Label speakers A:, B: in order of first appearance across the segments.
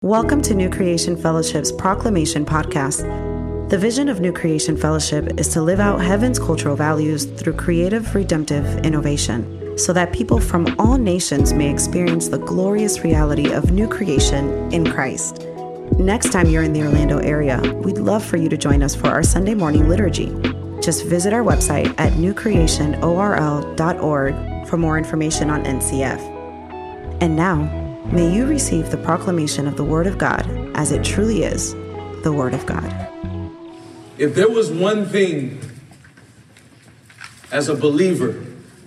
A: Welcome to New Creation Fellowship's Proclamation Podcast. The vision of New Creation Fellowship is to live out heaven's cultural values through creative, redemptive innovation, so that people from all nations may experience the glorious reality of new creation in Christ. Next time you're in the Orlando area, we'd love for you to join us for our Sunday morning liturgy. Just visit our website at newcreationorl.org for more information on NCF. And now, may you receive the proclamation of the Word of God as it truly is, the Word of God.
B: If there was one thing as a believer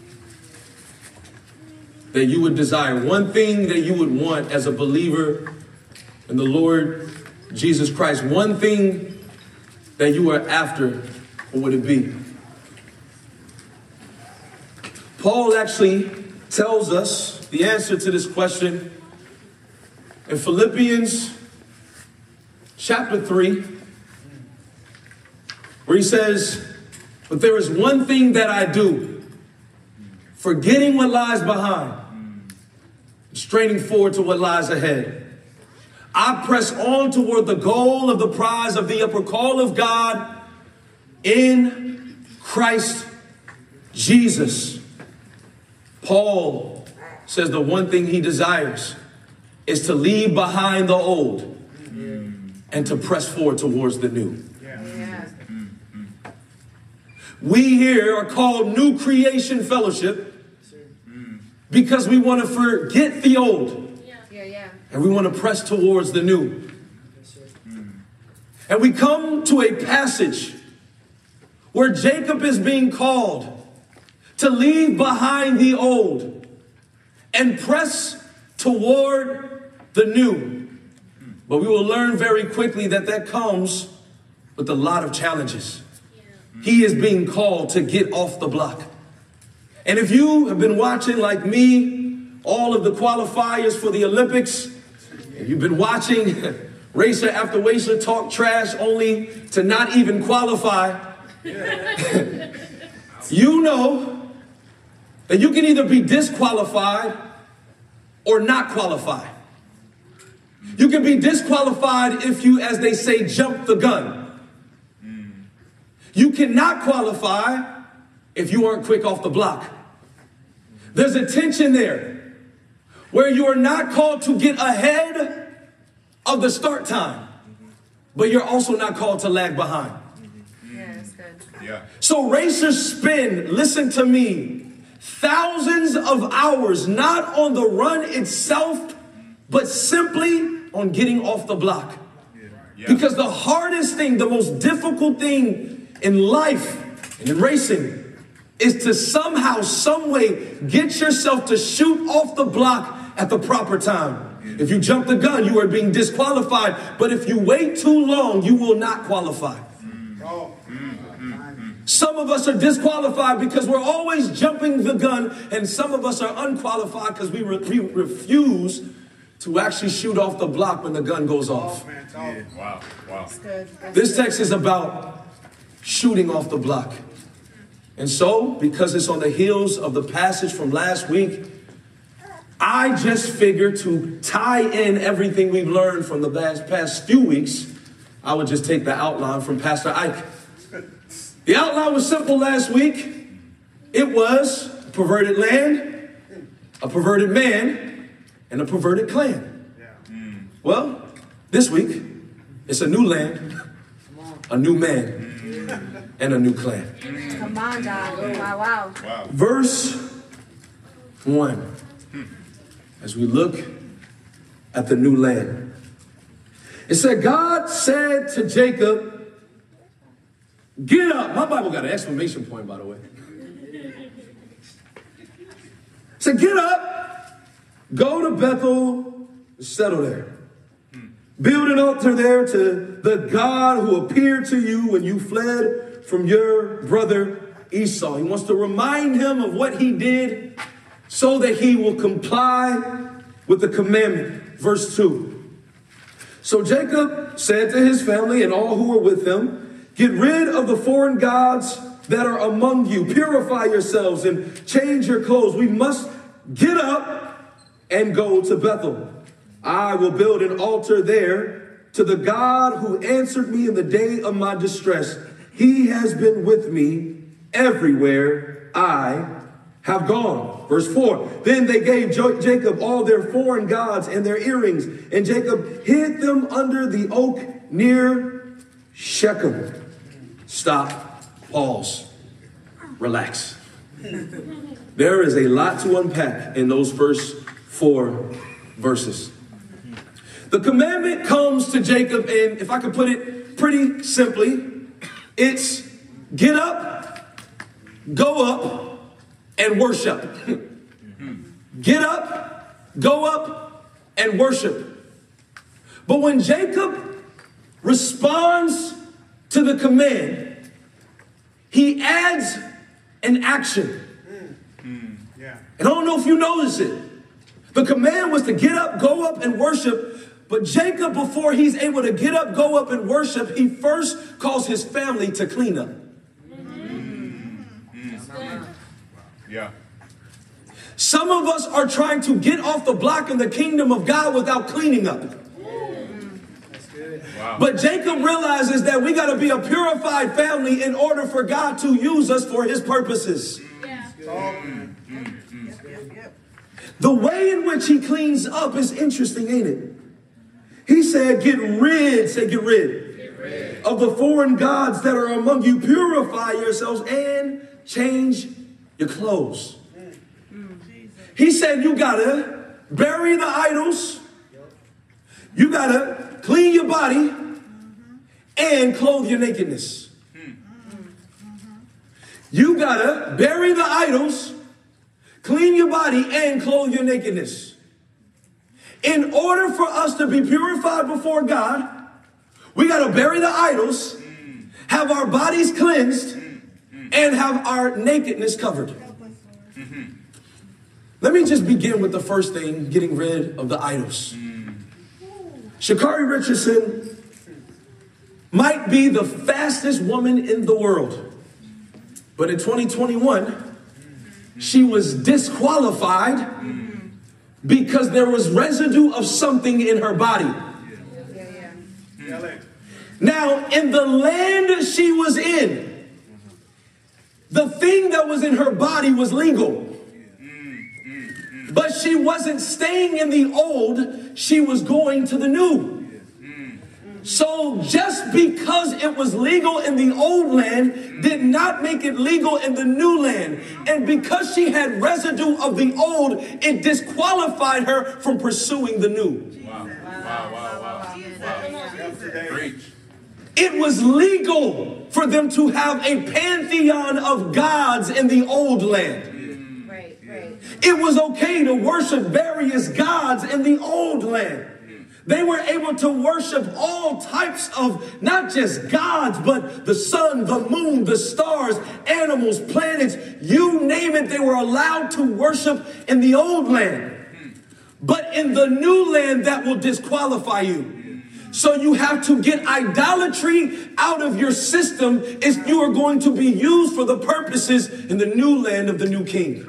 B: that you would desire, one thing that you would want as a believer in the Lord Jesus Christ, one thing that you are after, what would it be? Paul actually tells us the answer to this question in Philippians chapter 3, where he says, "But there is one thing that I do, forgetting what lies behind, straining forward to what lies ahead. I press on toward the goal of the prize of the upper call of God in Christ Jesus." Paul says the one thing he desires is to leave behind the old and to press forward towards the new. We here are called New Creation Fellowship because we want to forget the old and we want to press towards the new. And we come to a passage where Jacob is being called to leave behind the old and press toward the new. But we will learn very quickly that comes with a lot of challenges. He is being called to get off the block. And if you have been watching, like me, all of the qualifiers for the Olympics, and you've been watching racer after racer talk trash only to not even qualify, you know that you can either be disqualified or not qualified. You can be disqualified if you, as they say, jump the gun. You cannot qualify if you aren't quick off the block. There's a tension there where you are not called to get ahead of the start time, but you're also not called to lag behind.
C: Yeah, that's good.
B: Yeah. So racers spend, listen to me, thousands of hours not on the run itself, but simply on getting off the block. Yeah. Because the hardest thing, the most difficult thing in life and in racing is to somehow, some way get yourself to shoot off the block at the proper time. If you jump the gun, you are being disqualified. But if you wait too long, you will not qualify. Some of us are disqualified because we're always jumping the gun, and some of us are unqualified because we refuse to actually shoot off the block when the gun goes off.
C: Yeah. Wow. That's good.
B: This text is about shooting off the block. And so, because it's on the heels of the passage from last week, I just figured to tie in everything we've learned from the past few weeks, I would just take the outline from Pastor Ike. The outline was simple last week. It was a perverted land, a perverted man, and a perverted clan. Well, this week, it's a new land, a new man, and a new clan.
C: Come on, dog. Wow.
B: Verse 1. As we look at the new land. It said, God said to Jacob, get up. My Bible got an exclamation point, by the way. It said, get up, go to Bethel, settle there. Build an altar there to the God who appeared to you when you fled from your brother Esau. He wants to remind him of what he did so that he will comply with the commandment. Verse 2. So Jacob said to his family and all who were with him, get rid of the foreign gods that are among you. Purify yourselves and change your clothes. We must get up and go to Bethel. I will build an altar there to the God who answered me in the day of my distress. He has been with me everywhere I have gone. Verse 4, then they gave Jacob all their foreign gods and their earrings, and Jacob hid them under the oak near Shechem. Stop, pause, relax. There is a lot to unpack in those first 4 verses. The commandment comes to Jacob, and if I could put it pretty simply, it's get up, go up, and worship. Get up, go up, and worship. But when Jacob responds to the command, he adds an action. And I don't know if you notice it. The command was to get up, go up, and worship. But Jacob, before he's able to get up, go up, and worship, he first calls his family to clean up.
D: Yeah.
B: Some of us are trying to get off the block in the kingdom of God without cleaning up.
D: That's good. Wow.
B: But Jacob realizes that we got to be a purified family in order for God to use us for his purposes. The way in which he cleans up is interesting, ain't it? He said, get rid of the foreign gods that are among you. Purify yourselves and change your clothes. He said, you got to bury the idols. You got to clean your body and clothe your nakedness. You got to bury the idols, clean your body, and clothe your nakedness. In order for us to be purified before God, we got to bury the idols, have our bodies cleansed, and have our nakedness covered. Let me just begin with the first thing, getting rid of the idols. Sha'Carri Richardson might be the fastest woman in the world, but in 2021, she was disqualified because there was residue of something in her body. Now, in the land she was in, the thing that was in her body was legal. But she wasn't staying in the old, she was going to the new. So just because it was legal in the old land did not make it legal in the new land. And because she had residue of the old, it disqualified her from pursuing the new.
D: Wow.
B: It was legal for them to have a pantheon of gods in the old land. It was okay to worship various gods in the old land. They were able to worship all types of not just gods, but the sun, the moon, the stars, animals, planets, you name it, they were allowed to worship in the old land. But in the new land, that will disqualify you. So you have to get idolatry out of your system if you are going to be used for the purposes in the new land of the new king.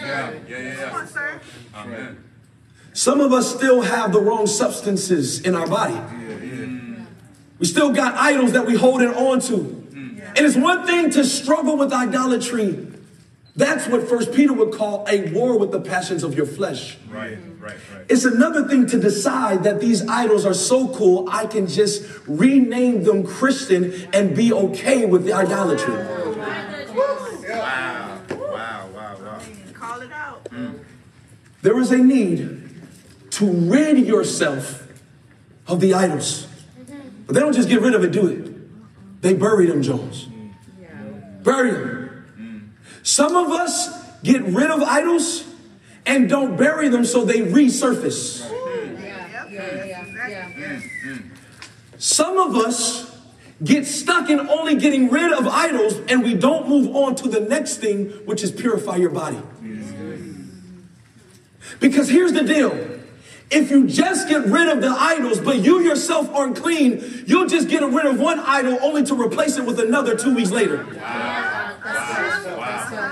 D: Amen.
B: Some of us still have the wrong substances in our body. We still got idols that we holding on to. And it's one thing to struggle with idolatry. That's what 1 Peter would call a war with the passions of your flesh.
D: Right.
B: It's another thing to decide that these idols are so cool, I can just rename them Christian and be okay with the idolatry.
D: Wow.
C: Call it out.
B: There is a need to rid yourself of the idols. But they don't just get rid of it, do it. They bury them, Jones. Bury them. Some of us get rid of idols and don't bury them so they resurface. Some of us get stuck in only getting rid of idols and we don't move on to the next thing, which is purify your body. Because here's the deal. If you just get rid of the idols, but you yourself aren't clean, you'll just get rid of one idol only to replace it with another 2 weeks later.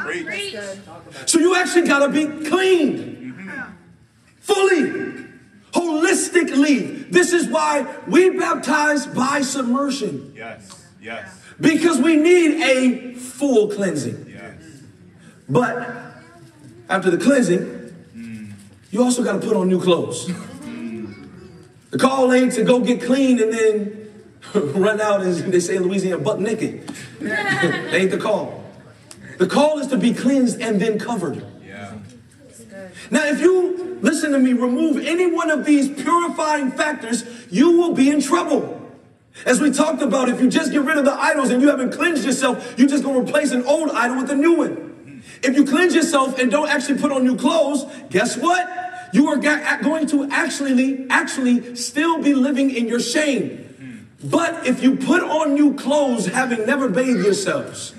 B: So you actually got to be cleaned. Fully. Holistically. This is why we baptize by submersion.
D: Yes. Yes.
B: Because we need a full cleansing.
D: Yes.
B: But after the cleansing, you also got to put on new clothes. The call ain't to go get clean and then run out, as they say in Louisiana, butt naked. That ain't the call. The call is to be cleansed and then covered.
D: Yeah.
B: Now, if you, listen to me, remove any one of these purifying factors, you will be in trouble. As we talked about, if you just get rid of the idols and you haven't cleansed yourself, you're just going to replace an old idol with a new one. If you cleanse yourself and don't actually put on new clothes, guess what? You are going to actually still be living in your shame. But if you put on new clothes having never bathed yourselves,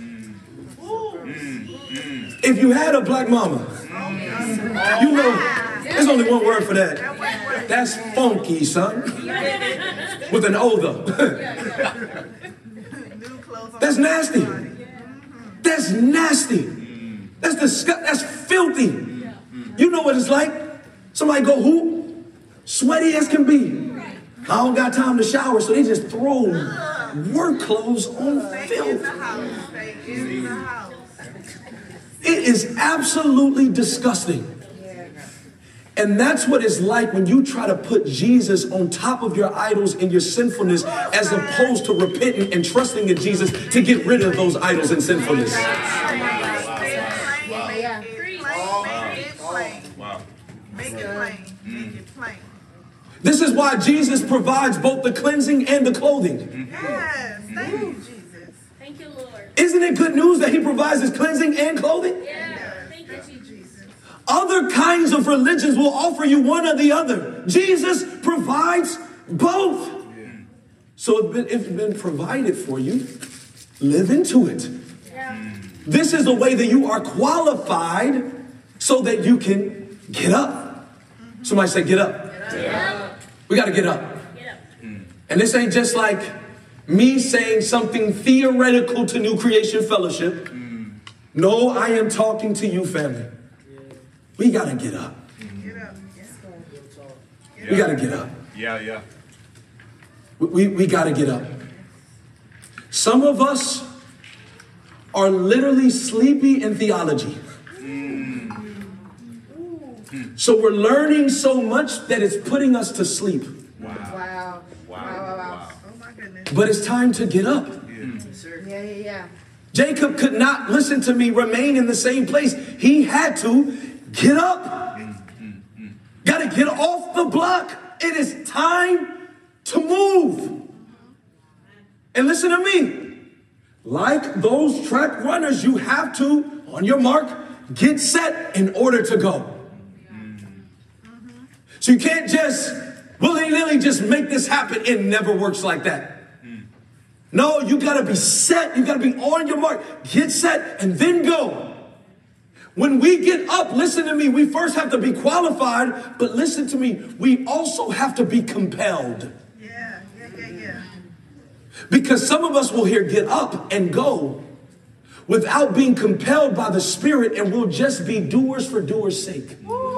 B: if you had a black mama, you know, there's only one word for that. That's funky, son. With an O though. That's nasty. That's nasty. That's disgusting. That's filthy. You know what it's like? Somebody go hoop, sweaty as can be. I don't got time to shower, so they just throw work clothes on filth. It is absolutely disgusting. And that's what it's like when you try to put Jesus on top of your idols and your sinfulness, as opposed to repenting and trusting in Jesus to get rid of those idols and sinfulness. This is why Jesus provides both the cleansing and the clothing.
E: Yes, thank you, Jesus.
C: Thank you, Lord.
B: Isn't it good news that he provides his cleansing and clothing?
C: Yeah, thank you, Jesus.
B: Other kinds of religions will offer you one or the other. Jesus provides both. So if it's been provided for you, live into it. This is the way that you are qualified so that you can get up. Somebody say, get up. We got to get up. And this ain't just like me saying something theoretical to New Creation Fellowship. No, I am talking to you, family. We got to get up. We got to get up.
D: Yeah.
B: We got to get up. Some of us are literally sleepy in theology. So we're learning so much that it's putting us to sleep.
C: Wow.
E: Oh my goodness.
B: But it's time to get up.
C: Yeah.
B: Jacob could not, listen to me, remain in the same place. He had to get up. Got to get off the block. It is time to move. And listen to me. Like those track runners, you have to, on your mark, get set in order to go. So you can't just willy-nilly just make this happen. It never works like that. No, you got to be set. You got to be on your mark. Get set and then go. When we get up, listen to me, we first have to be qualified, but listen to me, we also have to be compelled.
E: Yeah.
B: Because some of us will hear get up and go without being compelled by the Spirit, and we'll just be doers for doers' sake.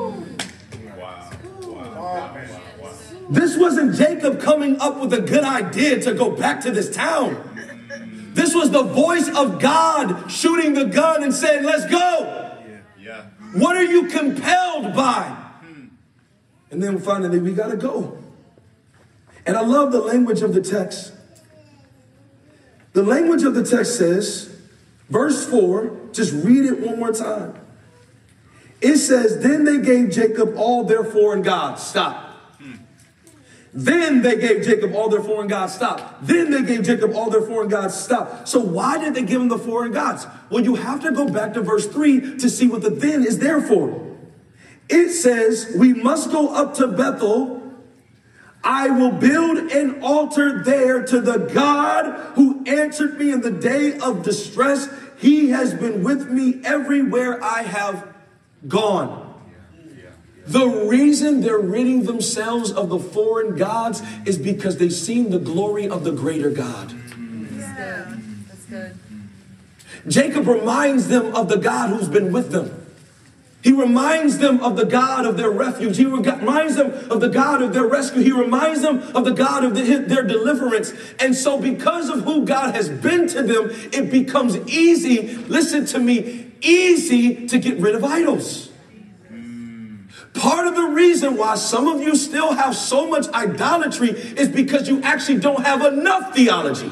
B: This wasn't Jacob coming up with a good idea to go back to this town. This was the voice of God shooting the gun and saying, let's go. What are you compelled by? And then finally, we got to go. And I love the language of the text. The language of the text says, verse 4, just read it one more time. It says, then they gave Jacob all their foreign gods. Stop. Then they gave Jacob all their foreign gods. Stop. Then they gave Jacob all their foreign gods. Stop. So why did they give him the foreign gods? Well, you have to go back to verse 3 to see what the then is there for. It says, we must go up to Bethel. I will build an altar there to the God who answered me in the day of distress. He has been with me everywhere I have gone. The reason they're ridding themselves of the foreign gods is because they've seen the glory of the greater God.
C: That's good.
B: Jacob reminds them of the God who's been with them. He reminds them of the God of their refuge. He reminds them of the God of their rescue. He reminds them of the God of their deliverance. And so because of who God has been to them, it becomes easy, listen to me, easy to get rid of idols. Part of the reason why some of you still have so much idolatry is because you actually don't have enough theology.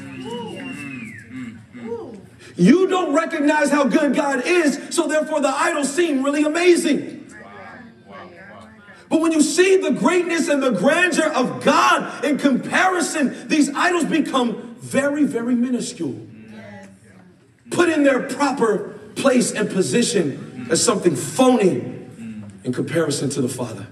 B: You don't recognize how good God is, so therefore the idols seem really amazing. But when you see the greatness and the grandeur of God in comparison, these idols become very, very minuscule. Put in their proper place and position as something phony in comparison to the Father.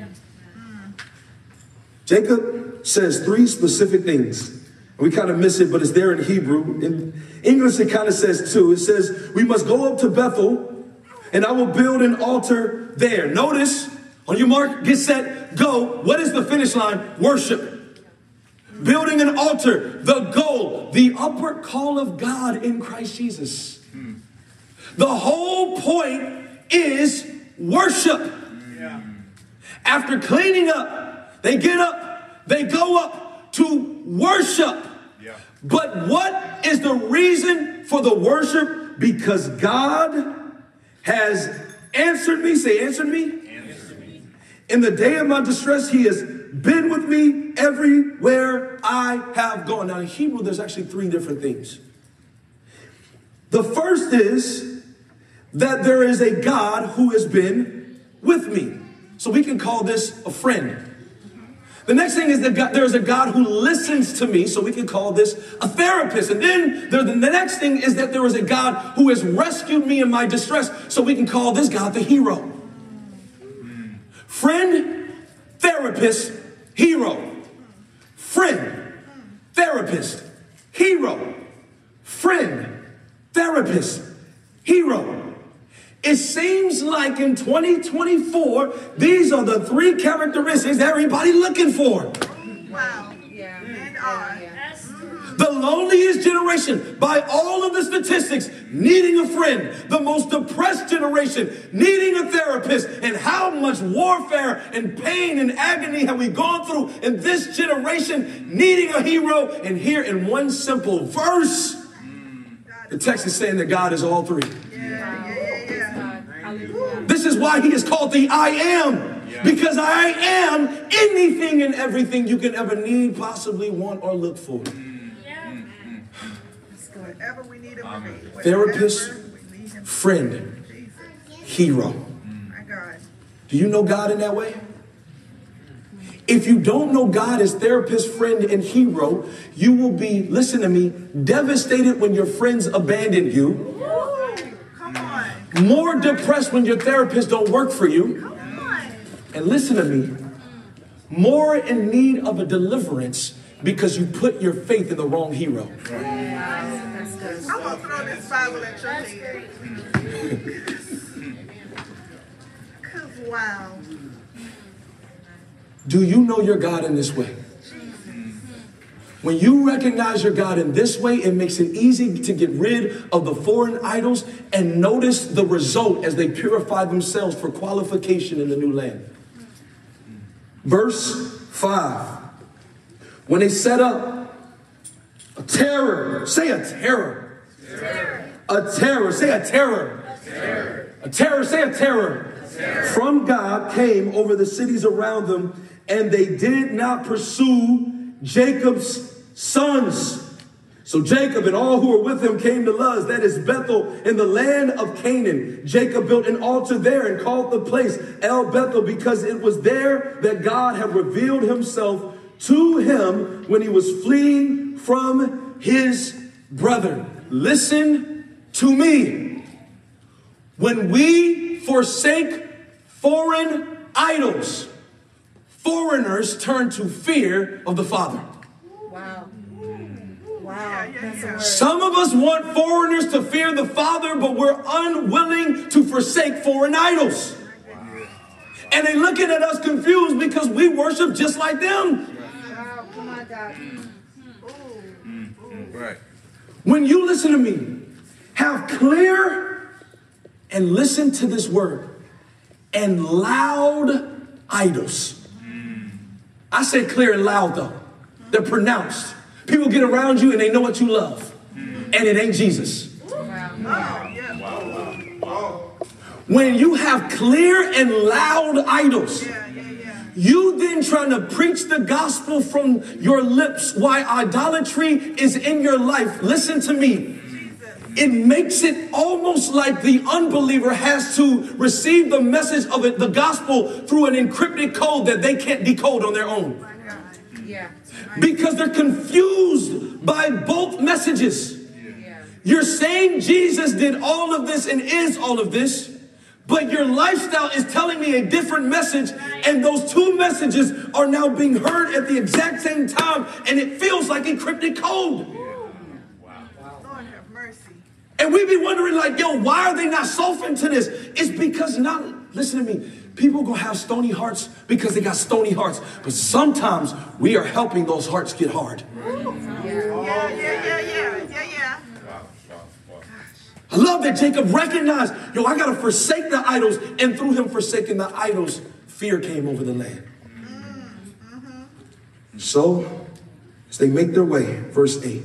B: Jacob says 3 specific things. We kind of miss it, but it's there in Hebrew. In English, it kind of says 2. It says, we must go up to Bethel, and I will build an altar there. Notice, on your mark, get set, go. What is the finish line? Worship. Building an altar, the goal, the upward call of God in Christ Jesus. The whole point is worship. After cleaning up, they get up, they go up to worship. But what is the reason for the worship? Because God has answered me. Say, answered me. Answered me. In the day of my distress, he has been with me everywhere I have gone. Now in Hebrew, there's actually 3 different things. The first is that there is a God who has been with me. So we can call this a friend. The next thing is that there's a God who listens to me, so we can call this a therapist. And then the next thing is that there is a God who has rescued me in my distress, so we can call this God the hero. Friend, therapist, hero. Friend, therapist, hero. Friend, therapist, hero. It seems like in 2024, these are the 3 characteristics that everybody's looking for.
E: Wow.
C: Yeah.
E: And on.
B: The loneliest generation, by all of the statistics, needing a friend. The most depressed generation, needing a therapist. And how much warfare and pain and agony have we gone through in this generation, needing a hero. And here in one simple verse, the text is saying that God is all 3. This is why he is called the I am. Because I am anything and everything you can ever need, possibly want, or look for.
E: Whatever we need him to be.
B: Therapist, friend, hero.
E: My God.
B: Do you know God in that way? If you don't know God as therapist, friend, and hero, you will be, listen to me, devastated when your friends abandon you.
E: Come on.
B: More depressed when your therapist don't work for you.
E: Come on.
B: And listen to me, more in need of a deliverance because you put your faith in the wrong hero.
E: I'm going to throw this Bible at your head. Because, wow.
B: Do you know your God in this way? When you recognize your God in this way, it makes it easy to get rid of the foreign idols and notice the result as they purify themselves for qualification in the new land. Verse 5. When they set up a terror, say a terror. A terror, say a terror. A terror, say a terror. From God came over the cities around them, and they did not pursue Jacob's sons. So Jacob and all who were with him came to Luz, that is Bethel, in the land of Canaan. Jacob built an altar there and called the place El Bethel, because it was there that God had revealed himself to him when he was fleeing from his brethren. Listen to me. When we forsake foreign idols, foreigners turn to fear of the Father.
C: Wow. Wow. That's a word.
B: Some of us want foreigners to fear the Father, but we're unwilling to forsake foreign idols. And they're looking at us confused because we worship just like them.
C: Wow. Come on, God.
D: Right.
B: When you listen to me, have clear And listen to this word. And loud idols. I said clear and loud though. They're pronounced. People get around you and they know what you love. And it ain't Jesus. When you have clear and loud idols, you then trying to preach the gospel from your lips while idolatry is in your life. Listen to me. It makes it almost like the unbeliever has to receive the message of it, the gospel through an encrypted code that they can't decode on their own. Because they're confused by both messages. You're saying Jesus did all of this and is all of this, but your lifestyle is telling me a different message, and those two messages are now being heard at the exact same time, and it feels like encrypted code.
E: Lord have mercy.
B: And we be wondering like, yo, why are they not softened to this? It's because listen to me, people gonna have stony hearts because they got stony hearts, but sometimes we are helping those hearts get hard. I love that Jacob recognized, yo, I got to forsake the idols. And through him forsaking the idols, fear came over the land. So, as they make their way, verse 8.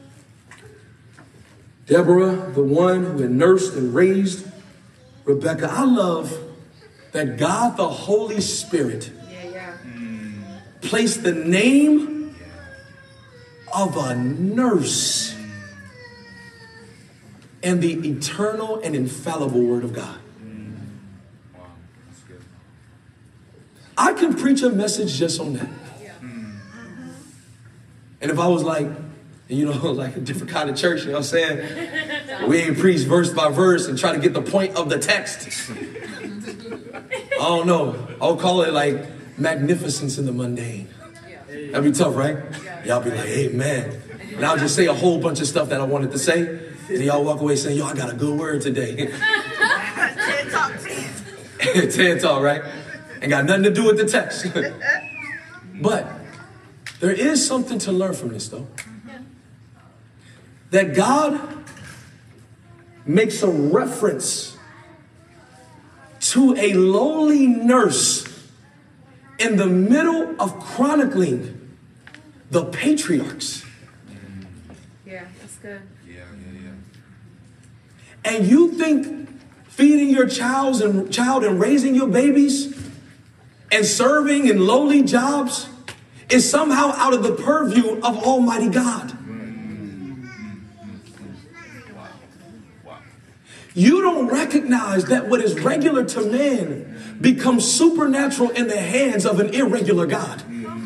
B: Deborah, the one who had nursed and raised Rebekah. I love that God, the Holy Spirit, placed the name of a nurse and the eternal and infallible word of God. I can preach a message just on that. And if I was like, like a different kind of church, you know what I'm saying? We ain't preach verse by verse and try to get the point of the text. I don't know. I'll call it like magnificence in the mundane. That'd be tough, right? Y'all be like, amen. And I'll just say a whole bunch of stuff that I wanted to say. And y'all walk away saying, yo, I got a good word today.
E: 10 talk 10.
B: 10 talk, right? Ain't got nothing to do with the text. But there is something to learn from this, though. That God makes a reference to a lowly nurse in the middle of chronicling the patriarchs.
C: Yeah, that's good.
B: And you think feeding your child and raising your babies and serving in lowly jobs is somehow out of the purview of Almighty God. You don't recognize that what is regular to man becomes supernatural in the hands of an irregular God.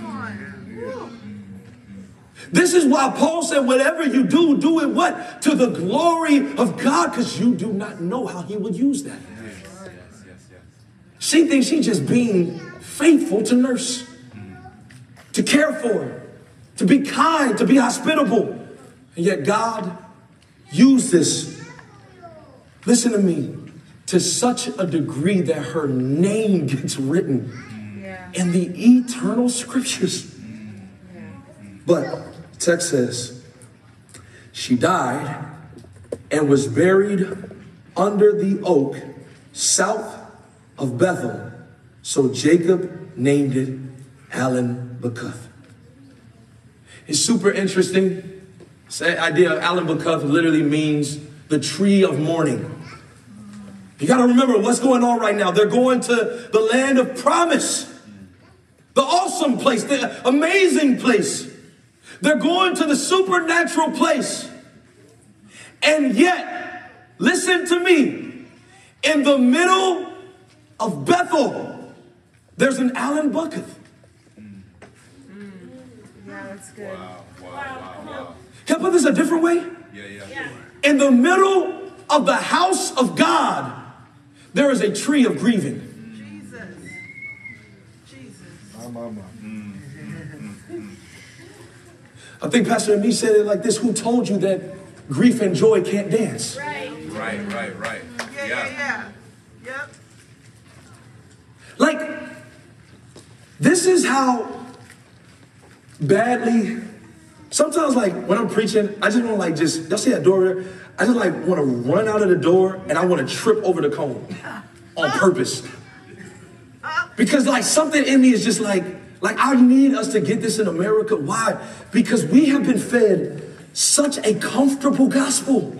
B: This is why Paul said, whatever you do, do it what? To the glory of God, because you do not know how he would use that. She thinks she's just being faithful to nurse, to care for, to be kind, to be hospitable. And yet God used this, listen to me, to such a degree that her name gets written in the eternal scriptures. But text says, she died and was buried under the oak south of Bethel. So Jacob named it Alan-Bacuth. It's super interesting. The idea of Alan-Bacuth literally means the tree of mourning. You got to remember what's going on right now. They're going to the land of promise, the awesome place, the amazing place. They're going to the supernatural place. And yet, listen to me, in the middle of Bethel, there's an Alan-Bacuth.
C: Yeah, that's good.
D: Wow.
B: Can I put this a different way?
D: Yeah.
B: In the middle of the house of God, there is a tree of grieving.
E: Jesus.
B: I think Pastor Amy said it like this: who told you that grief and joy can't dance?
D: Right.
E: Yeah. Yep.
B: Like, this is how badly Sometimes, like, when I'm preaching, I just want to, y'all see that door there? I just, want to run out of the door and I want to trip over the cone on purpose. Because, something in me is just like, I need us to get this in America. Why? Because we have been fed such a comfortable gospel.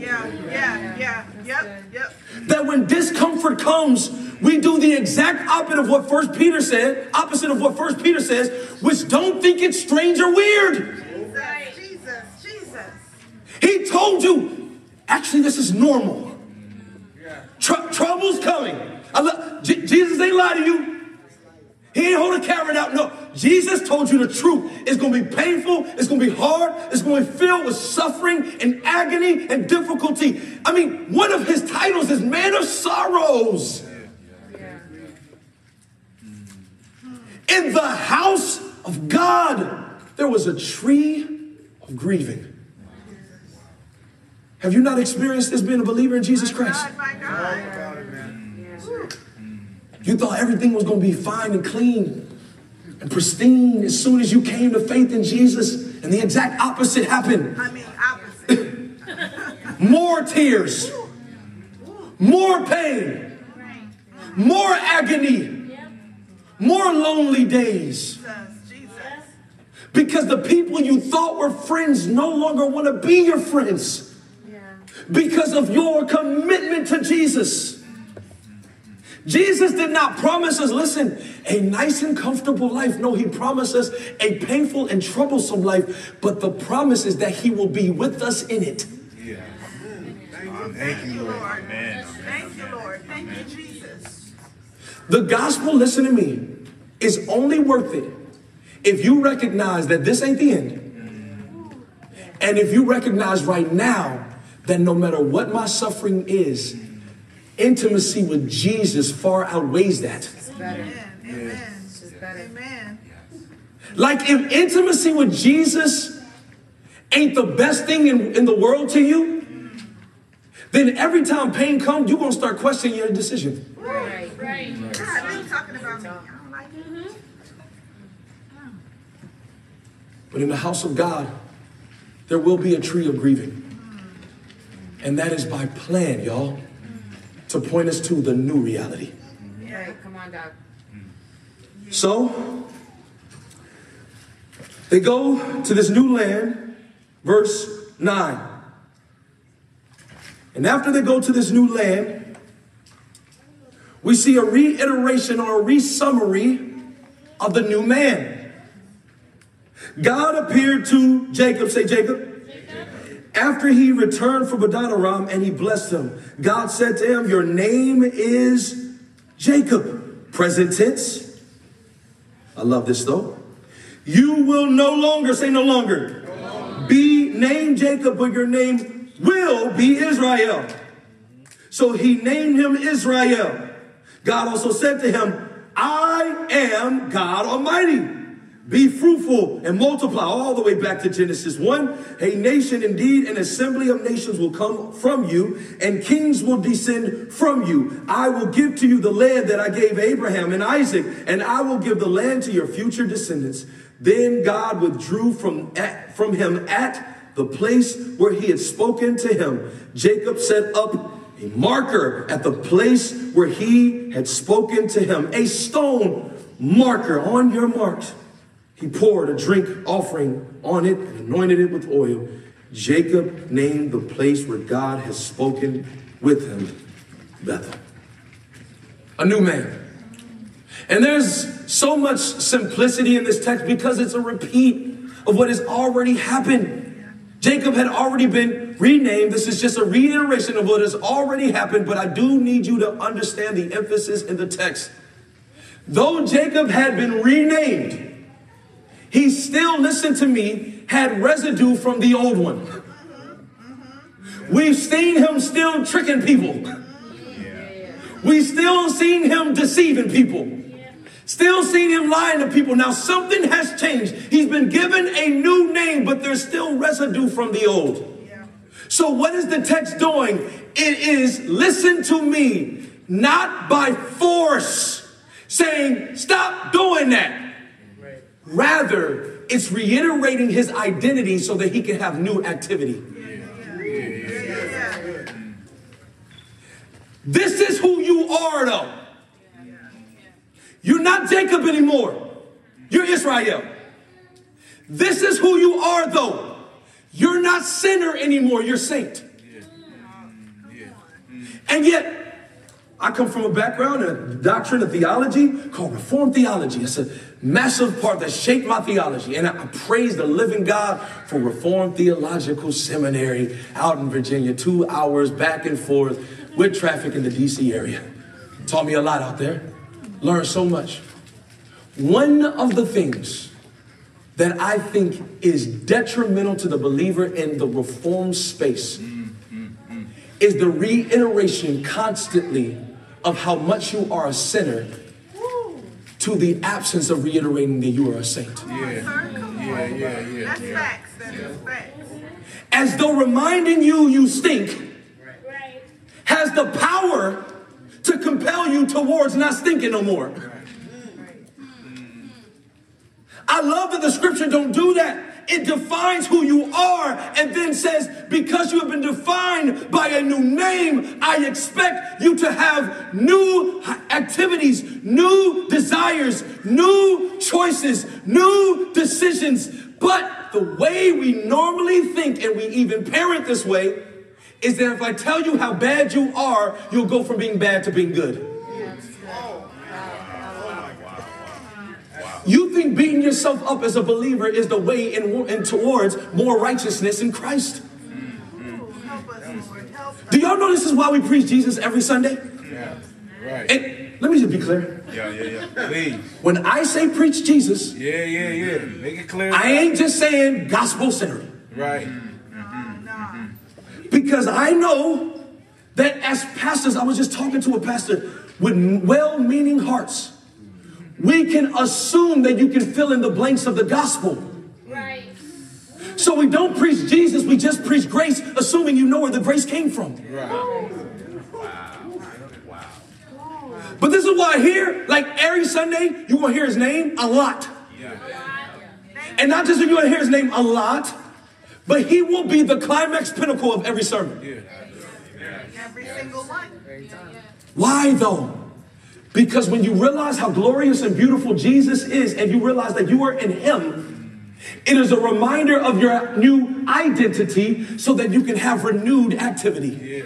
E: Yep.
B: That when discomfort comes, we do the exact opposite of what 1 Peter says, which don't think it's strange or weird.
E: Jesus.
B: He told you, actually, this is normal. Trouble's coming. Jesus ain't lie to you. He ain't holding a camera out. No, Jesus told you the truth. It's going to be painful. It's going to be hard. It's going to be filled with suffering and agony and difficulty. I mean, one of his titles is Man of Sorrows. In the house of God, there was a tree of grieving. Have you not experienced this being a believer in Jesus Christ?
E: My God.
B: You thought everything was going to be fine and clean and pristine as soon as you came to faith in Jesus, and the exact opposite happened.
E: Opposite.
B: More tears, more pain, more agony, more lonely days.
E: Jesus.
B: Because the people you thought were friends no longer want to be your friends because of your commitment to Jesus. Jesus did not promise us, listen, a nice and comfortable life. No, he promised us a painful and troublesome life. But the promise is that he will be with us in it.
D: Yeah.
E: Thank you, Lord. Thank you, Lord. Thank you, Jesus.
B: The gospel, listen to me, is only worth it if you recognize that this ain't the end. And if you recognize right now that no matter what my suffering is, intimacy with Jesus far outweighs that.
E: Amen.
B: Like if intimacy with Jesus ain't the best thing in the world to you, then every time pain comes, you're going to start questioning your decision.
E: Right. God, you talking about me. I don't like it.
B: But in the house of God, there will be a tree of grieving. And that is by plan, y'all, to point us to the new reality.
C: Right, come on, Doc.
B: So, they go to this new land, verse 9. And after they go to this new land, we see a reiteration or a re-summary of the new man. God appeared to Jacob, say Jacob. After he returned from Paddan-aram and he blessed him, God said to him, your name is Jacob. Present tense. I love this though. You will no longer, say no longer, be named Jacob, but your name will be Israel. So he named him Israel. God also said to him, I am God Almighty. Be fruitful and multiply, all the way back to Genesis 1. A nation indeed, an assembly of nations will come from you, and kings will descend from you. I will give to you the land that I gave Abraham and Isaac, and I will give the land to your future descendants. Then God withdrew from him at the place where he had spoken to him. Jacob set up a marker at the place where he had spoken to him, a stone marker on your marks. He poured a drink offering on it and anointed it with oil. Jacob named the place where God has spoken with him Bethel. A new man. And there's so much simplicity in this text because it's a repeat of what has already happened. Jacob had already been renamed. This is just a reiteration of what has already happened, but I do need you to understand the emphasis in the text. Though Jacob had been renamed, he still, listen to me, had residue from the old one. We've seen him still tricking people. We've still seen him deceiving people. Still seen him lying to people. Now something has changed. He's been given a new name, but there's still residue from the old. So what is the text doing? It is, listen to me, not by force, saying, stop doing that. Rather, it's reiterating his identity so that he can have new activity. This is who you are, though. You're not Jacob anymore. You're Israel. This is who you are, though. You're not sinner anymore. You're saint. And yet, I come from a background in a doctrine of theology called Reformed theology. It's a massive part that shaped my theology. And I praise the living God for Reformed Theological Seminary out in Virginia. 2 hours back and forth with traffic in the DC area. Taught me a lot out there. Learned so much. One of the things that I think is detrimental to the believer in the Reformed space is the reiteration constantly of how much you are a sinner to the absence of reiterating that you are a saint.
E: That's facts. That is facts.
B: As though reminding you stink has the power to compel you towards not stinking no more. I love that the scripture don't do that. It defines who you are and then says, because you have been defined by a new name, I expect you to have new activities, new desires, new choices, new decisions. But the way we normally think, and we even parent this way, is that if I tell you how bad you are, you'll go from being bad to being good. You think beating yourself up as a believer is the way in towards more righteousness in Christ. Do y'all know this is why we preach Jesus every Sunday?
E: Yeah. Right.
B: And let me just be clear.
E: Yeah. Please.
B: When I say preach Jesus,
E: Yeah. Make it clear.
B: I ain't just saying gospel centered.
E: Right.
B: Because I know that as pastors, I was just talking to a pastor with well-meaning hearts. We can assume that you can fill in the blanks of the gospel.
F: Right.
B: So we don't preach Jesus, we just preach grace, assuming you know where the grace came from.
E: Right.
B: But this is why here, like every Sunday, you will hear his name a lot. And not just that you will hear his name a lot, but he will be the climax pinnacle of every sermon.
E: Every single one.
B: Why though? Because when you realize how glorious and beautiful Jesus is, and you realize that you are in him, it is a reminder of your new identity so that you can have renewed activity.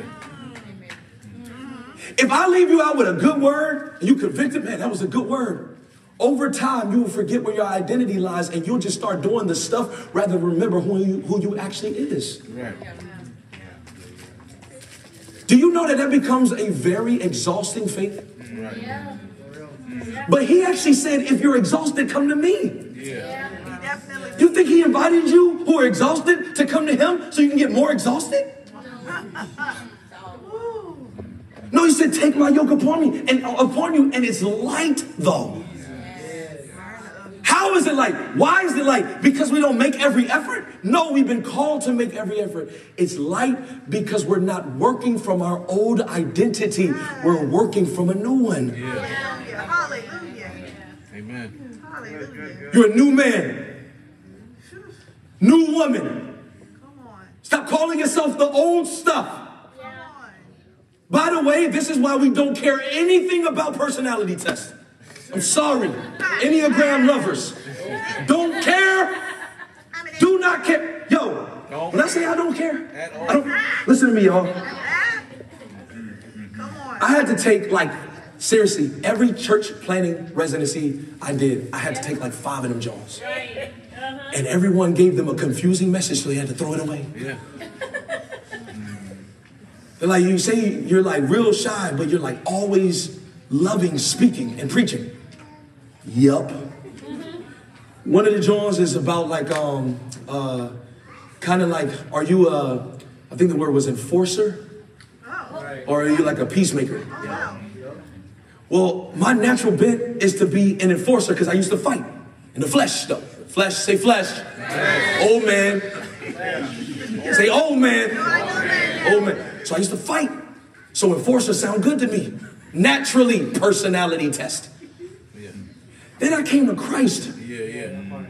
B: If I leave you out with a good word, and you convict it, man, that was a good word. Over time, you will forget where your identity lies, and you'll just start doing the stuff rather than remember who you actually is.
E: Right.
B: Do you know that becomes a very exhausting faith?
E: Right.
F: Yeah.
B: But he actually said, if you're exhausted, come to me.
E: Yeah. He definitely.
B: You think he invited you who are exhausted to come to him so you can get more exhausted? No, he said, take my yoke upon me and upon you. And it's light though. How is it light? Why is it light? Because we don't make every effort? No, we've been called to make every effort. It's light because we're not working from our old identity. We're working from a new one.
E: Hallelujah.
G: Amen.
E: Hallelujah.
B: You're a new man. New woman.
E: Come on.
B: Stop calling yourself the old stuff.
E: Come on.
B: By the way, this is why we don't care anything about personality tests. I'm sorry. Enneagram lovers. Don't care. Do not care. Yo, when I say I don't care, I don't. Listen to me, y'all.
E: Come on.
B: I had to take, like, seriously, every church planning residency I did, I had to take like 5 of them Jones. And everyone gave them a confusing message, so they had to throw it away.
G: Yeah.
B: They're like, you say you're like real shy, but you're like always loving speaking and preaching. Yup. One of the Jones is about like, kind of like, are you I think the word was enforcer? Or are you like a peacemaker? Well, my natural bent is to be an enforcer because I used to fight in the flesh, though. Flesh, say flesh. Old man. Say old man. Old man. So I used to fight. So enforcers sound good to me. Naturally, personality test. Then I came to Christ.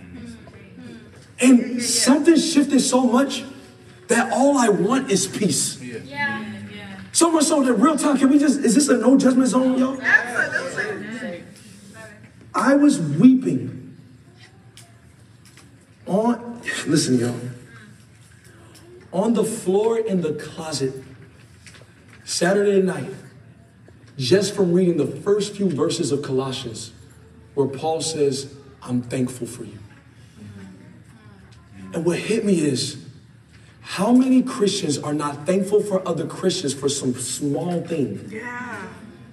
B: And something shifted so much that all I want is peace. So much so that real time, is this a no judgment zone, y'all?
C: Absolutely.
B: I was weeping listen, y'all, on the floor in the closet Saturday night, just from reading the first few verses of Colossians, where Paul says, I'm thankful for you. And what hit me is, how many Christians are not thankful for other Christians for some small thing?
C: Yeah.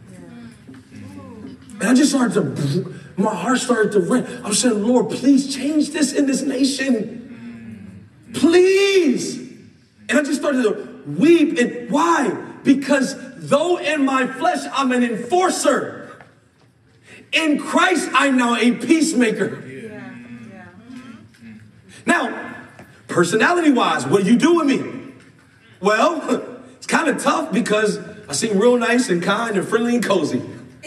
B: And I just my heart started to rent. I was saying, Lord, please change this in this nation. Please. And I just started to weep. And why? Because though in my flesh I'm an enforcer, in Christ I'm now a peacemaker. Now, personality-wise, what do you do with me? Well, it's kind of tough because I seem real nice and kind and friendly and cozy.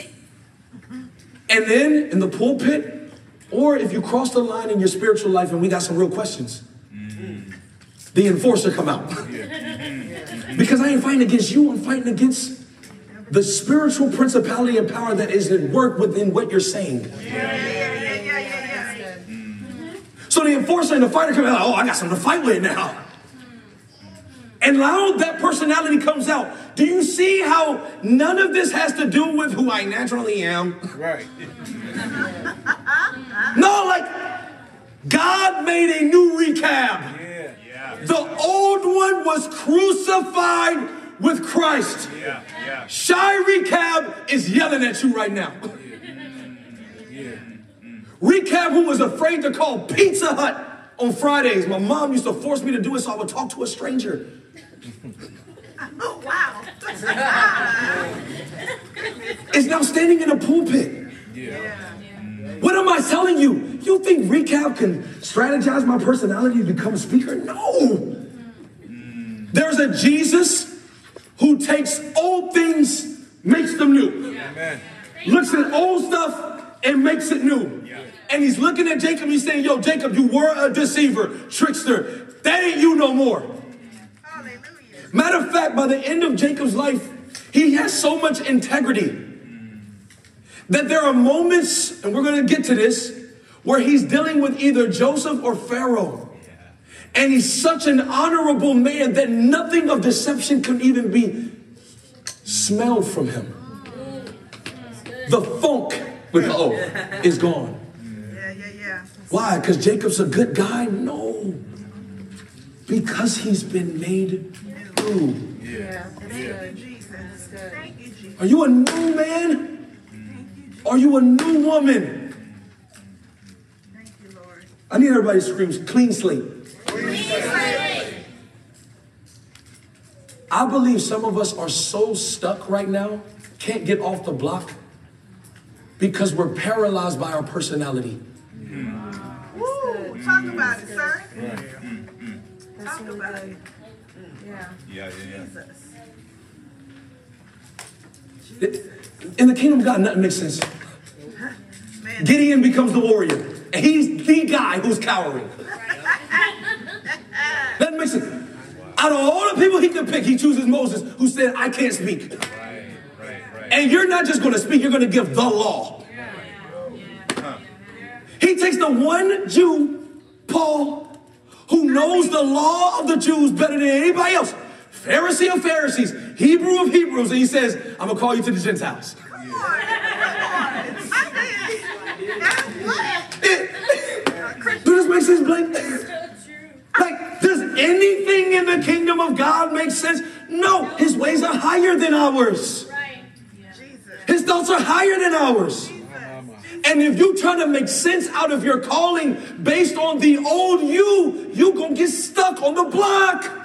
B: And then in the pulpit, or if you cross the line in your spiritual life and we got some real questions, the enforcer come out. Because I ain't fighting against you, I'm fighting against the spiritual principality and power that is at work within what you're saying. So the enforcer and the fighter come out, oh, I got something to fight with now. And now that personality comes out. Do you see how none of this has to do with who I naturally am?
E: Right.
B: No, like, God made a new recap.
E: Yeah.
B: The old one was crucified with Christ.
E: Yeah.
B: Shy recap is yelling at you right now. Recap who was afraid to call Pizza Hut on Fridays. My mom used to force me to do it so I would talk to a stranger.
C: Oh, wow.
B: Is now standing in a pulpit. What am I telling you? You think Recap can strategize my personality to become a speaker? No. There's a Jesus who takes old things, makes them new.
E: Amen.
B: Looks at old stuff and makes it new. And he's looking at Jacob, he's saying, yo, Jacob, you were a deceiver, trickster. That ain't you no more.
C: Hallelujah.
B: Matter of fact, by the end of Jacob's life, he has so much integrity that there are moments, and we're going to get to this, where he's dealing with either Joseph or Pharaoh. And he's such an honorable man that nothing of deception can even be smelled from him. The funk with the O is gone.
C: Yeah.
B: Why? Because Jacob's a good guy? No. Because he's been made new.
C: Thank you, Jesus. Thank you, Jesus.
B: Are you a new man? Are you a new woman?
C: Thank you, Lord.
B: I need everybody to scream clean slate. I believe some of us are so stuck right now, can't get off the block, because we're paralyzed by our personality.
C: Woo, talk about it, sir. Talk about it.
E: Yeah.
C: Jesus.
B: In the kingdom of God, nothing makes sense.
C: Man.
B: Gideon becomes the warrior, and he's the guy who's cowering. Nothing makes sense. Out of all the people he could pick, he chooses Moses, who said, I can't speak.
E: Right.
B: And you're not just going to speak, you're going to give the law. He takes the one Jew, Paul, who knows the law of the Jews better than anybody else. Pharisee of Pharisees, Hebrew of Hebrews, and he says, I'm going to call you to the Gentiles.
C: Come on.
B: Do this make sense, Blake? Like, does anything in the kingdom of God make sense? No, his ways are higher than ours. His thoughts are higher than ours. And if you try to make sense out of your calling based on the old you're going to get stuck on the block.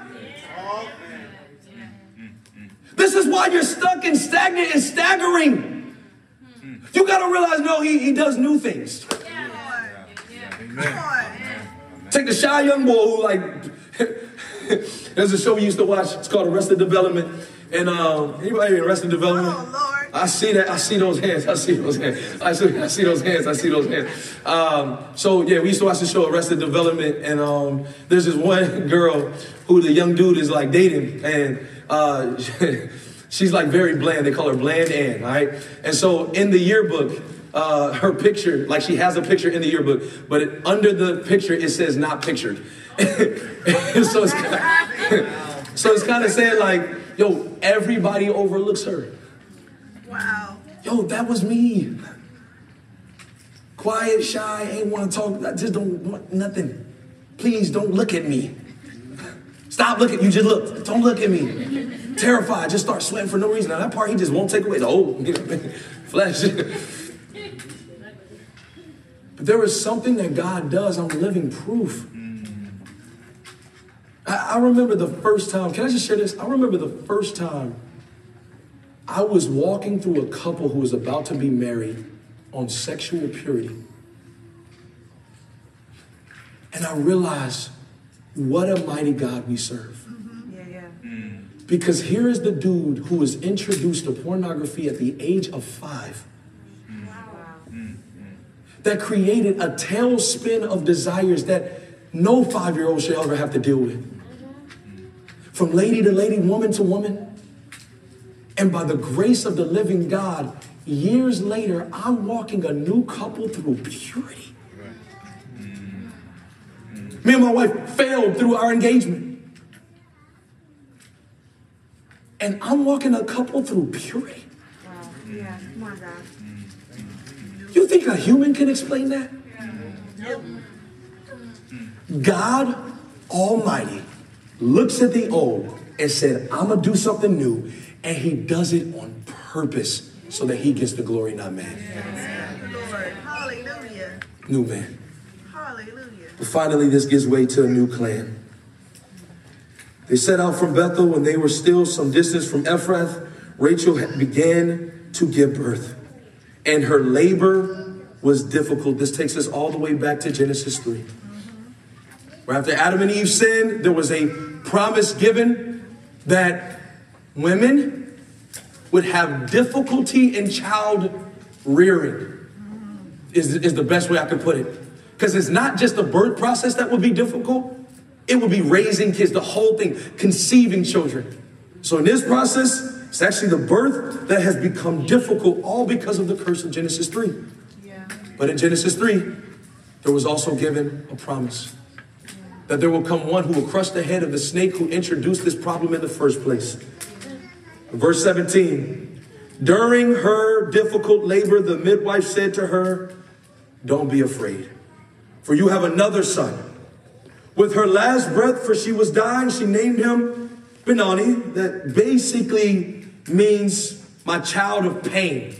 B: This is why you're stuck and stagnant and staggering. You got to realize, no, he does new things.
C: Come on.
B: Take the shy young boy who There's a show we used to watch. It's called Arrested Development. And anybody in Arrested Development?
C: Oh, Lord.
B: I see that. I see those hands. I see those hands. I see those hands. I see those hands. So yeah, we used to watch the show Arrested Development, and there's this one girl who the young dude is like dating, and she's like very bland. They call her Bland Ann, all right? And so in the yearbook, her picture, like she has a picture in the yearbook, but under the picture it says not pictured. So it's kind of saying like, yo, everybody overlooks her.
C: Wow.
B: Yo, that was me. Quiet, shy, ain't want to talk. I just don't want nothing. Please don't look at me. Stop looking. You just look. Don't look at me. Terrified. Just start sweating for no reason. Now that part he just won't take away. The old flesh. But there is something that God does. I'm living proof. I remember the first time. Can I just share this? I remember the first time I was walking through a couple who was about to be married on sexual purity. And I realized what a mighty God we serve. Because here is the dude who was introduced to pornography at the age of 5. That created a tailspin of desires that no 5-year-old should ever have to deal with. From lady to lady, woman to woman. And by the grace of the living God, years later, I'm walking a new couple through purity. Me and my wife failed through our engagement. And I'm walking a couple through purity.
C: Wow. Yeah, come on, God.
B: You think a human can explain that?
C: Nope.
B: God Almighty looks at the old and said, I'm going to do something new. And he does it on purpose so that he gets the glory, not man.
C: Lord. Hallelujah.
B: New man.
C: Hallelujah.
B: But finally, this gives way to a new clan. They set out from Bethel when they were still some distance from Ephrath. Rachel began to give birth, and her labor was difficult. This takes us all the way back to Genesis 3. Where after Adam and Eve sinned, there was a promise given that women would have difficulty in child rearing, is the best way I could put it. Because it's not just the birth process that would be difficult. It would be raising kids, the whole thing, conceiving children. So in this process, it's actually the birth that has become difficult, all because of the curse of Genesis 3.
C: Yeah.
B: But in Genesis 3, there was also given a promise that there will come one who will crush the head of the snake who introduced this problem in the first place. Verse 17, during her difficult labor, the midwife said to her, don't be afraid, for you have another son. With her last breath, for she was dying, she named him Benoni. That basically means my child of pain.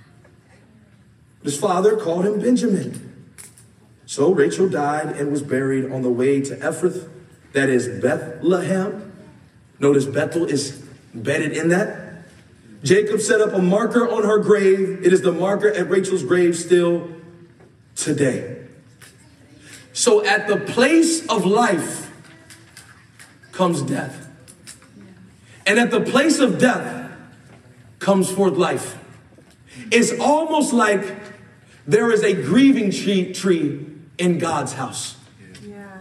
B: His father called him Benjamin. So Rachel died and was buried on the way to Ephrath, that is Bethlehem. Notice Bethel is embedded in that. Jacob set up a marker on her grave. It is the marker at Rachel's grave still today. So at the place of life comes death. And at the place of death comes forth life. It's almost like there is a grieving tree in God's house.
C: Yeah.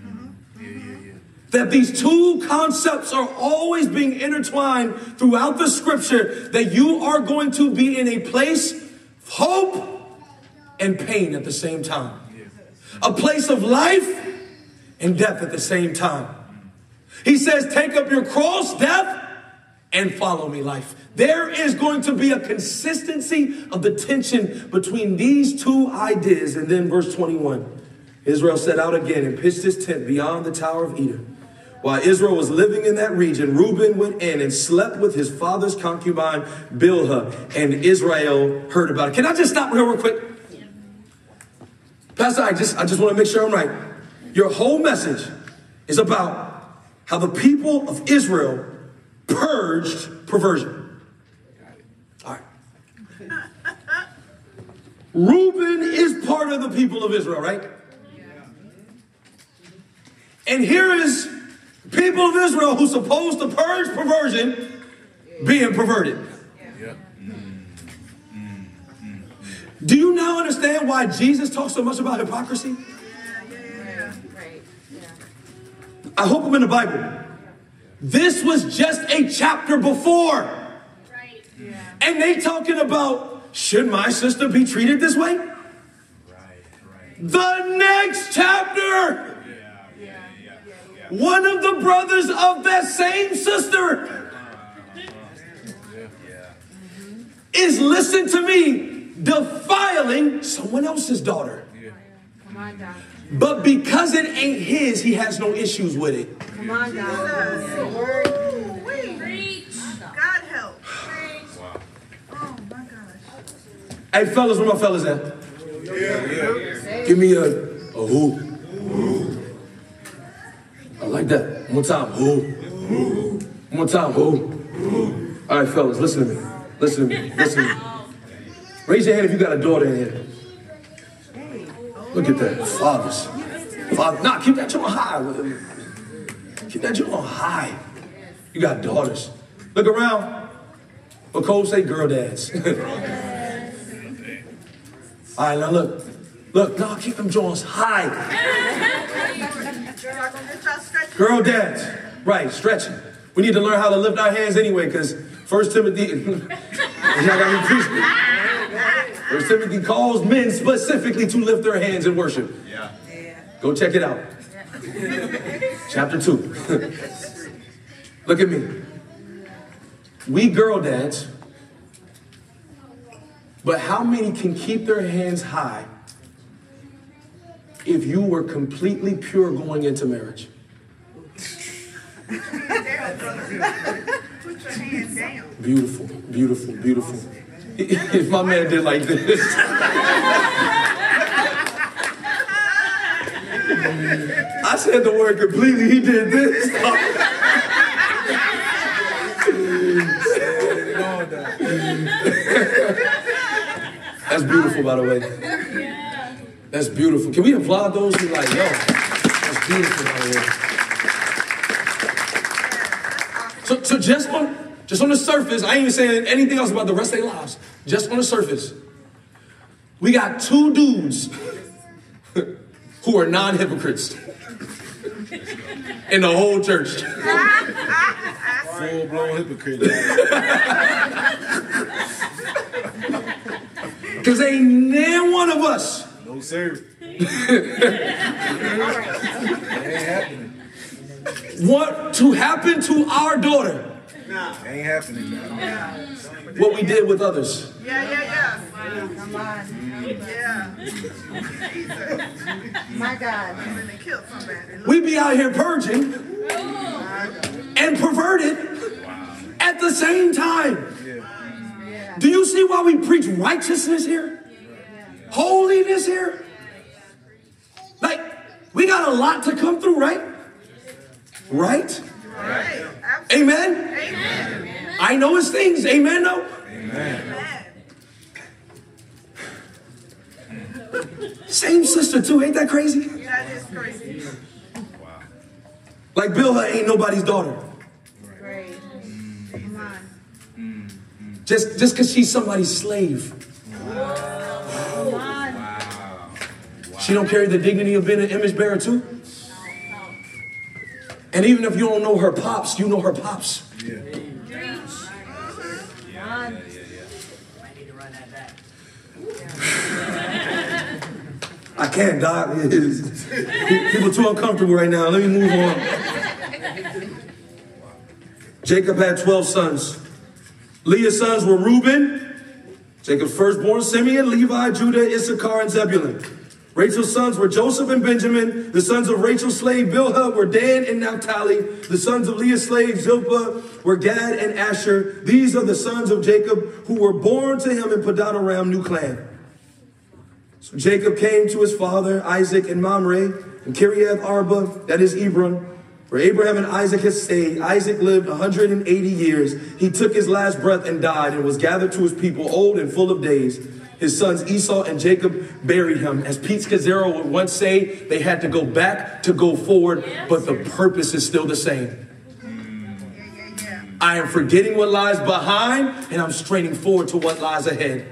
B: That these two concepts are always being intertwined throughout the scripture, that you are going to be in a place of hope and pain at the same time. A place of life and death at the same time. He says, take up your cross, death, and follow me, life. There is going to be a consistency of the tension between these two ideas. And then verse 21, Israel set out again and pitched his tent beyond the Tower of Edom. While Israel was living in that region, Reuben went in and slept with his father's concubine, Bilhah, and Israel heard about it. Can I just stop here real quick? Pastor, I just want to make sure I'm right. Your whole message is about how the people of Israel purged perversion. All right. Reuben is part of the people of Israel, right? And here is People of Israel who's supposed to purge perversion being perverted. Do you now understand why Jesus talks so much about hypocrisy? I hope I'm in the Bible. This was just a chapter before. And they talking about, should my sister be treated this way? The next chapter. One of the brothers of that same sister is, listen to me, defiling someone else's daughter.
C: Come on, God.
B: But because it ain't his, he has no issues with it.
C: Come on, God.
F: God help. Oh my gosh.
B: Hey fellas, where my fellas at? Give me a who. I like that. One more time, who. One more time, who. All right, fellas, listen to me. Listen to me. Listen to me. Raise your hand if you got a daughter in here. Look at that. Fathers. Father. Nah, keep that joint high. Keep that joint high. You got daughters. Look around. What Cole say? Girl dads. All right, now look. Look, no, keep them joints high. Girl dads. Right, stretching. We need to learn how to lift our hands anyway, because 1 Timothy, First Timothy calls men specifically to lift their hands in worship.
E: Yeah.
B: Go check it out. Chapter 2. Look at me. We girl dads, but how many can keep their hands high if you were completely pure going into marriage?
F: Put your hands down.
B: Beautiful, beautiful, beautiful. If my man did like this. I said the word completely, he did this. That's beautiful, by the way. That's beautiful. Can we applaud those who like, yo, that's beautiful, by the way. So just on the surface, I ain't even saying anything else about the rest of their lives. Just on the surface, we got two dudes who are non-hypocrites in the whole church.
E: Full-blown hypocrite.
B: Because ain't near one of us.
E: No, sir. It ain't happening.
B: Want to happen to our daughter
E: Ain't happening now.
B: what we did with others.
F: Yeah.
C: Come on.
F: Yeah.
C: My God.
F: When they kill somebody.
B: We be out here purging and perverted at the same time. Do you see why we preach righteousness here? Holiness here? Like, we got a lot to come through, right? Right?
F: Right.
B: Amen?
F: Amen.
B: I know it's things. Amen, though?
F: Amen.
B: Same sister, too. Ain't that crazy?
F: That is crazy.
B: Like, Bilhah ain't nobody's daughter.
C: Great. Come on.
B: Just because she's somebody's slave.
C: Come on.
B: She don't carry the dignity of being an image bearer, too? And even if you don't know her pops, you know her pops.
E: Yeah.
B: I can't, Doc. People too uncomfortable right now. Let me move on. Jacob had 12 sons. Leah's sons were Reuben, Jacob's firstborn, Simeon, Levi, Judah, Issachar, and Zebulun. Rachel's sons were Joseph and Benjamin. The sons of Rachel's slave Bilhah were Dan and Naphtali. The sons of Leah's slave Zilpah were Gad and Asher. These are the sons of Jacob who were born to him in Padan Aram, new clan. So Jacob came to his father Isaac in Mamre, in Kiriath Arba, that is Hebron, where Abraham and Isaac had stayed. Isaac lived 180 years. He took his last breath and died and was gathered to his people, old and full of days. his sons Esau and Jacob buried him. As Pete Scazzaro would once say, they had to go back to go forward, but the purpose is still the same. I am forgetting what lies behind, and I'm straining forward to what lies ahead.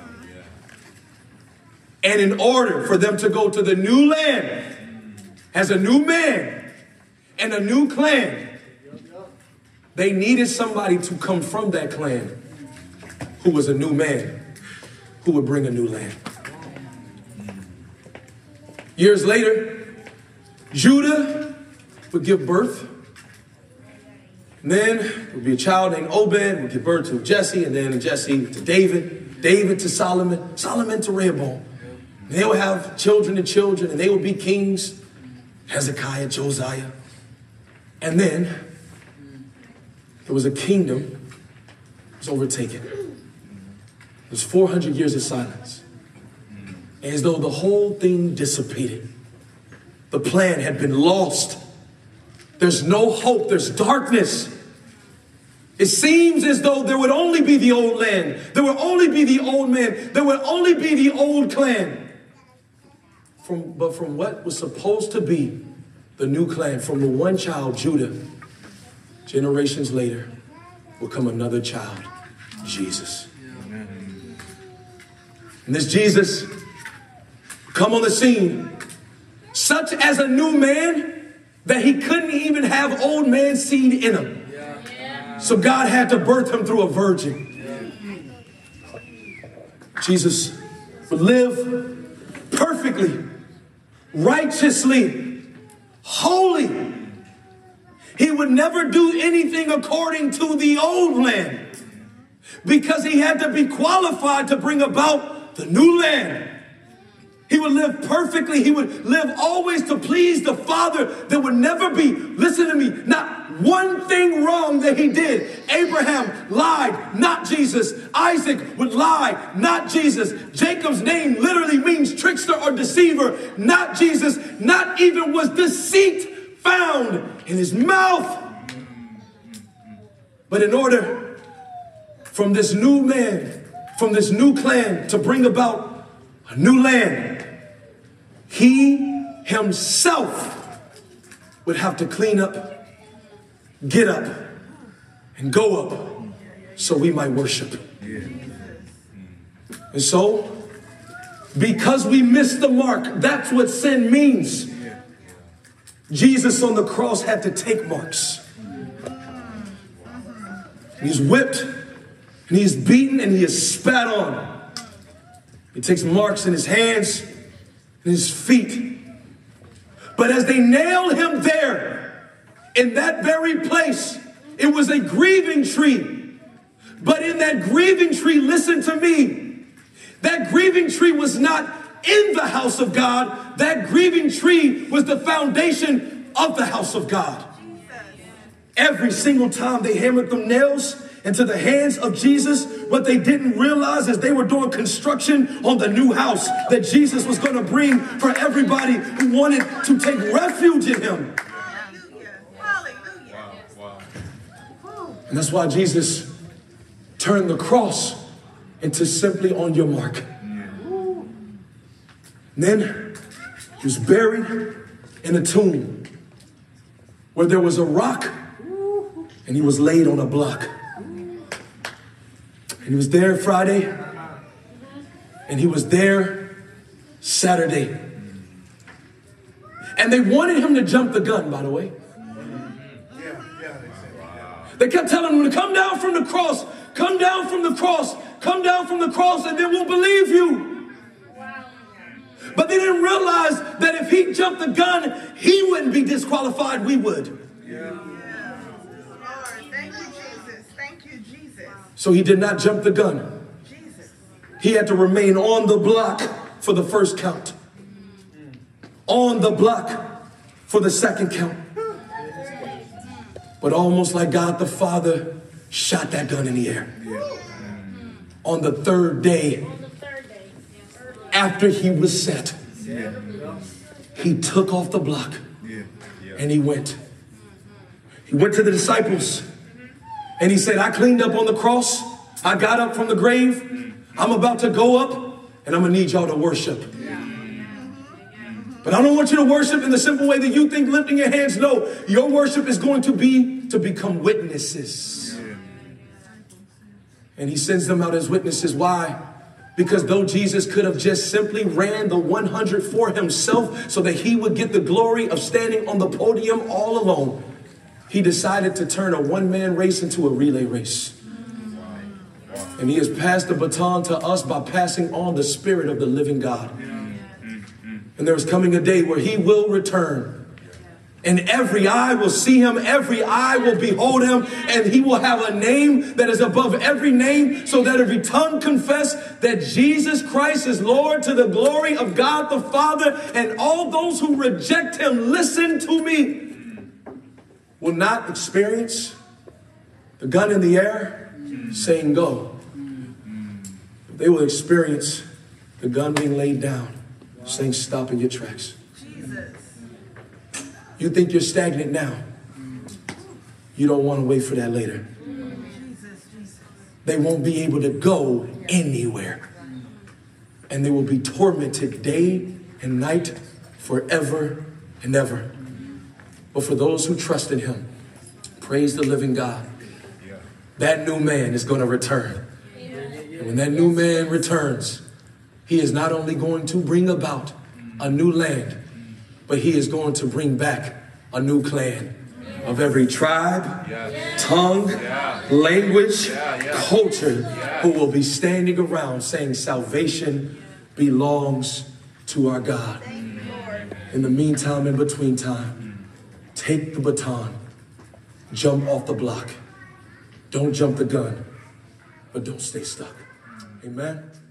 B: And in order for them to go to the new land as a new man and a new clan, they needed somebody to come from that clan who was a new man, who would bring a new land. Years later, Judah would give birth. And then there would be a child named Obed, would give birth to Jesse, and then Jesse to David, David to Solomon, Solomon to Rehoboam. And they would have children and children, and they would be kings, Hezekiah, Josiah. And then there was a kingdom that was overtaken. It was 400 years of silence. As though the whole thing dissipated. The plan had been lost. There's no hope. There's darkness. It seems as though there would only be the old land. There would only be the old man. There would only be the old clan. But from what was supposed to be the new clan, from the one child, Judah, generations later will come another child, Jesus. And this Jesus come on the scene, such as a new man that he couldn't even have old man seed in him. So God had to birth him through a virgin. Jesus would live perfectly, righteously, holy. He would never do anything according to the old land because he had to be qualified to bring about the new land. He would live perfectly. He would live always to please the Father. There would never be, listen to me, not one thing wrong that he did. Abraham lied, not Jesus. Isaac would lie, not Jesus. Jacob's name literally means trickster or deceiver, not Jesus. Not even was deceit found in his mouth. But in order from this new man, from this new clan to bring about a new land, he himself would have to clean up, get up, and go up so we might worship. And so, because we missed the mark, that's what sin means. Jesus on the cross had to take marks. And he's whipped, and he's beaten, and he is spat on. He takes marks in his hands and his feet. But as they nailed him there, in that very place, it was a grieving tree. But in that grieving tree, listen to me, that grieving tree was not in the house of God. That grieving tree was the foundation of the house of God. Every single time they hammered them nails into the hands of Jesus, what they didn't realize is they were doing construction on the new house that Jesus was going to bring for everybody who wanted to take refuge in him. And that's why Jesus turned the cross into simply on your mark. And then he was buried in a tomb where there was a rock and he was laid on a block. And he was there Friday, and he was there Saturday. And they wanted him to jump the gun, by the way. They kept telling him to come down from the cross, come down from the cross, come down from the cross, and then we'll believe you. But they didn't realize that if he jumped the gun, he wouldn't be disqualified, we would. So he did not jump the gun. He had to remain on the block for the first count. On the block for the second count. But almost like God the Father shot that gun in the air. On the third day, after he was set, he took off the block and he went. He went to the disciples. And he said, I cleaned up on the cross. I got up from the grave. I'm about to go up. And I'm going to need y'all to worship. But I don't want you to worship in the simple way that you think lifting your hands. No, your worship is going to be to become witnesses. And he sends them out as witnesses. Why? Because though Jesus could have just simply ran the 100 for himself so that he would get the glory of standing on the podium all alone, he decided to turn a one-man race into a relay race. And he has passed the baton to us by passing on the Spirit of the living God. And there is coming a day where he will return. And every eye will see him. Every eye will behold him. And he will have a name that is above every name, so that every tongue confess that Jesus Christ is Lord, to the glory of God the Father. And all those who reject him, listen to me, will not experience the gun in the air saying go. They will experience the gun being laid down saying stop in your tracks.
F: Jesus.
B: You think you're stagnant now. You don't want to wait for that later.
F: Jesus.
B: They won't be able to go anywhere. And they will be tormented day and night forever and ever. But for those who trust in him, praise the living God, that new man is going to return. And when that new man returns, he is not only going to bring about a new land, but he is going to bring back a new clan of every tribe, tongue, language, culture, who will be standing around saying salvation belongs to our God. In the meantime, in between time, take the baton, jump off the block. Don't jump the gun, but don't stay stuck. Amen.